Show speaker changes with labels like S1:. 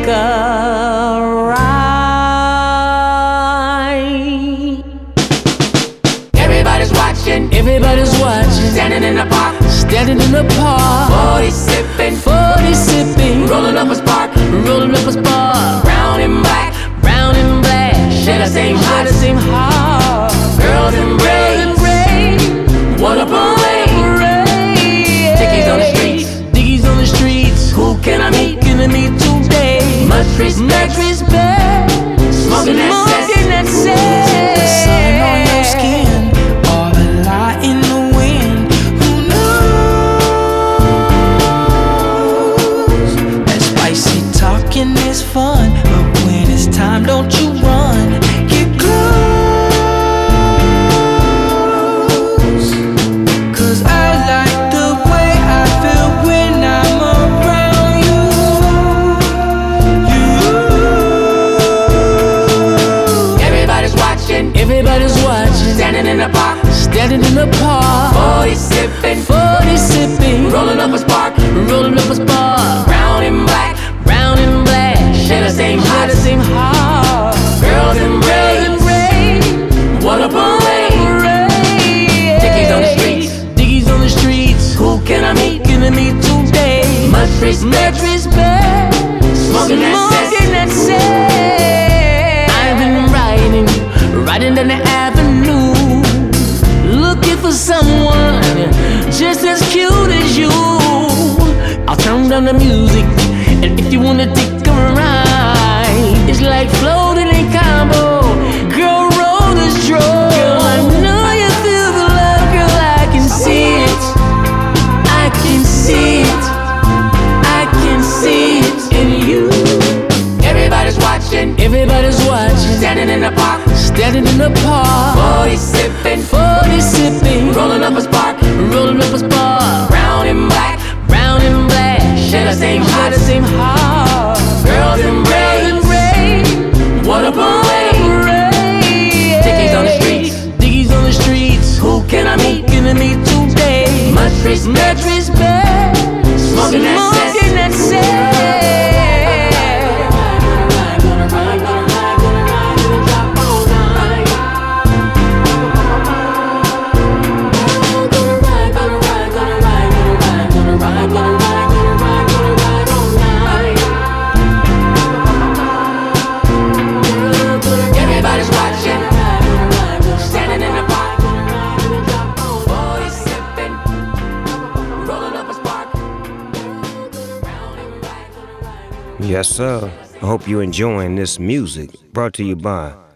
S1: a ride.
S2: Everybody's watching,
S1: standing in the park,
S2: 40 sipping, rolling up a spark, brown and black, share the same heart, girls embrace, what a parade, Dickies on the streets, who can I meet
S1: today?
S2: Much respect, smoking that cess.
S3: The sun on your skin, all the light in the wind. Who knows? That spicy talking is fun, but when it's time, don't you run. Get close, 'cause I like the way I feel when I'm around you.
S1: Everybody's watching,
S2: Standing in the park,
S1: 40 sipping,
S2: rolling up a spark, brown and black, share the same heart, girls embrace, what a parade, Dickies on the streets, who can I meet
S1: today?
S2: Much respect, smoking that cess.
S1: I've been riding down the avenue, looking for someone just as cute as you. I'll turn down the music, and if you wanna take a ride, it's like floating in Cabo. Girl, roll the stroke. Girl, I know you feel the love, girl, I can see it. I can see it. I can see it in you.
S2: Everybody's watching, standing in the park, 40 sipping, rolling up a spark, brown and black, share the same heart, girls embrace, what a parade, Dickies on the streets, who can I meet
S1: today?
S2: Much respect, smoking that cess. Everybody's watching, standing in the park, 40 sipping, rolling up a spark.
S4: Yes, sir. I hope you're enjoying this music brought to you by